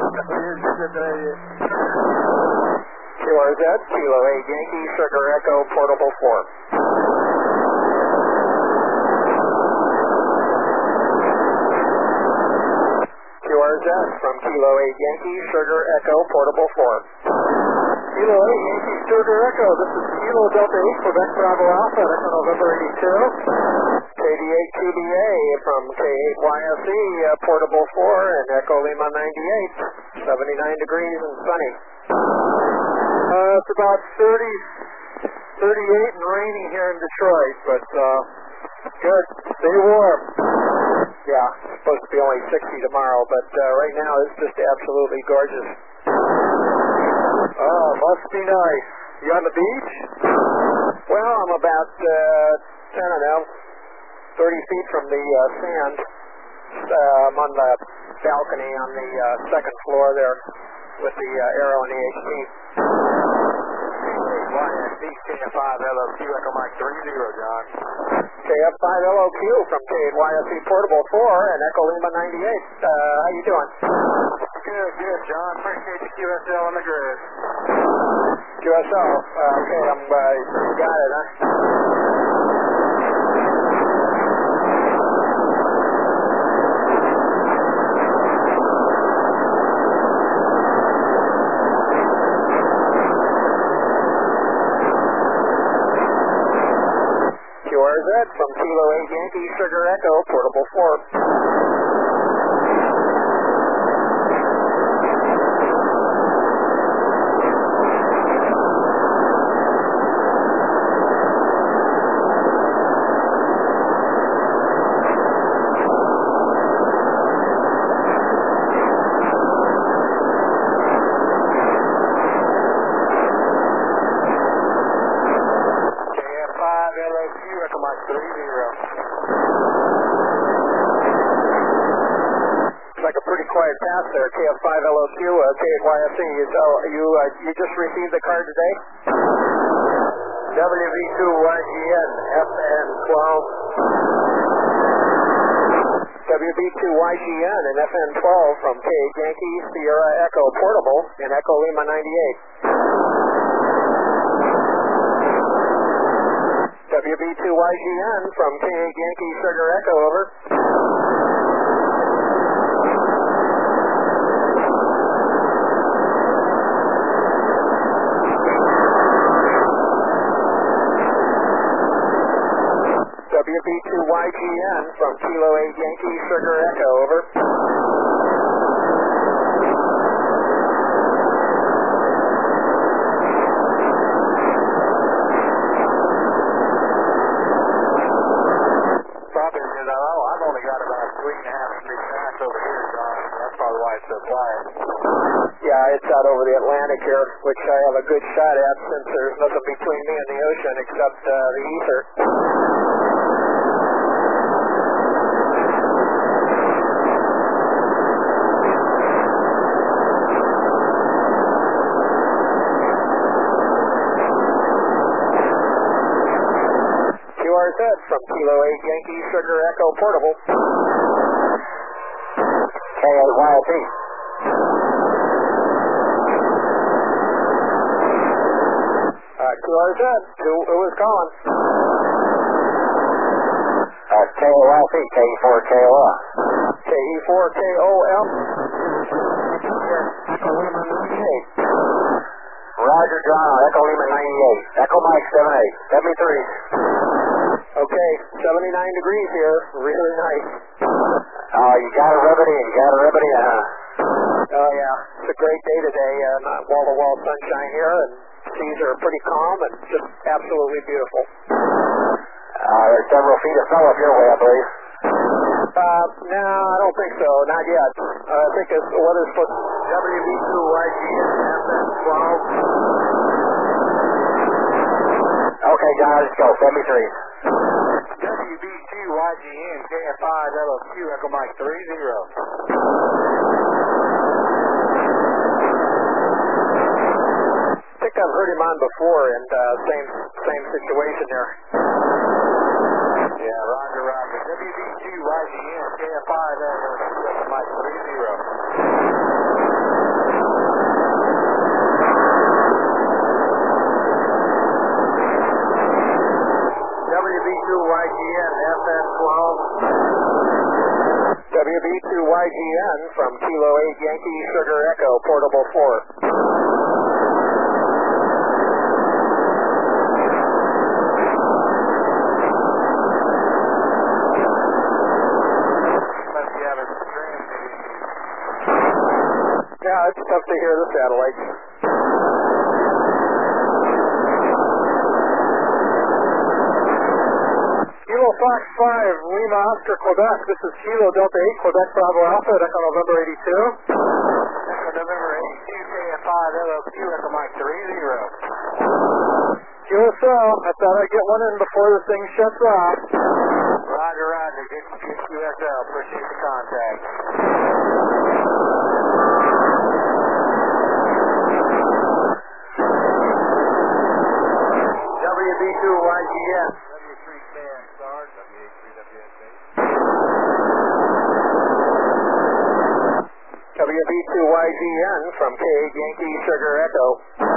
QRZ, Kilo 8 Yankee, Sugar Echo, Portable 4. QRZ from Kilo 8 Yankee, Sugar Echo, Portable 4. Kilo 8 Yankee, Sugar Echo, this is Kilo Delta 8, Quebec Bravo Alpha, Echo November 82. KD8 QBA from K8YSE, Portable 4, and Echo Lima 98, 79 degrees and sunny. It's about 30, 38 and rainy here in Detroit, but good, stay warm. Yeah, it's supposed to be only 60 tomorrow, but right now it's just absolutely gorgeous. Oh, must be nice. You on the beach? Well, I'm about, I don't know, 30 feet from the sand. I'm on the balcony on the second floor there with the arrow and the HP. KF5 LOQ, Echo Mike 30, John. KF5 LOQ from K8YSE Portable 4 and Echo Lima 98. How you doing? Good, John. Appreciate the QSL on the grid. QSL. Okay, you got it, huh? QRZ from Kilo 8 Yankee, Sugar Echo, Portable 4. Quiet pass there, KF5 LOQ, K8YSE. You just received the card today? WB2YGN, FN12. WB2YGN and FN12 from K8 Yankee, Sierra Echo Portable, and Echo Lima 98. WB2YGN from K8 Yankee, Sugar Echo, over. WB2YGN from Kilo 8 Yankee, Sugar Echo, over. Probably, I've only got about 3.5 feet pass over here, John. That's probably why it's so quiet. Yeah, it's out over the Atlantic here, which I have a good shot at since there's nothing between me and the ocean except the ether. QRZ from Kilo 8 Yankee, Sugar Echo Portable. K8YSE. QRZ, who was calling? KOLC, KE4KOL. KE4KOL. Roger, John, Echo Lima 98. Echo Mike 78. Let me 3. Okay, 79 degrees here. Really nice. You got a remedy, huh? Oh, yeah. It's a great day today. Wall-to-wall sunshine here, and seas are pretty calm and just absolutely beautiful. There's several feet of snow up your way, I believe. No, I don't think so. Not yet. I think the weather's supposed to... WB2YGN, FN12. Okay, John, let's go. 73. WB2YGN, KF5 LOQ, Echo Mike 30. I think I've heard him on before, and same situation there. Yeah, roger. WB2YGN, KF5 LOQ, Echo Mike 30. WB2YGN from Kilo 8 Yankee Sugar Echo, Portable 4. Yeah, it's tough to hear the satellites. Kilo Fox 5, Lima Oscar, Quebec. This is Kilo Delta 8, Quebec Bravo Alpha, Echo November 82. Echo November 82, KF5, LOQ, Echo Mike 30. QSL, I thought I'd get one in before this thing shuts off. Roger, roger. Good QSL. Appreciate the contact. WB2YGN. W3KN star, W83WSA. WB2YGN from K8 Yankee Sugar Echo.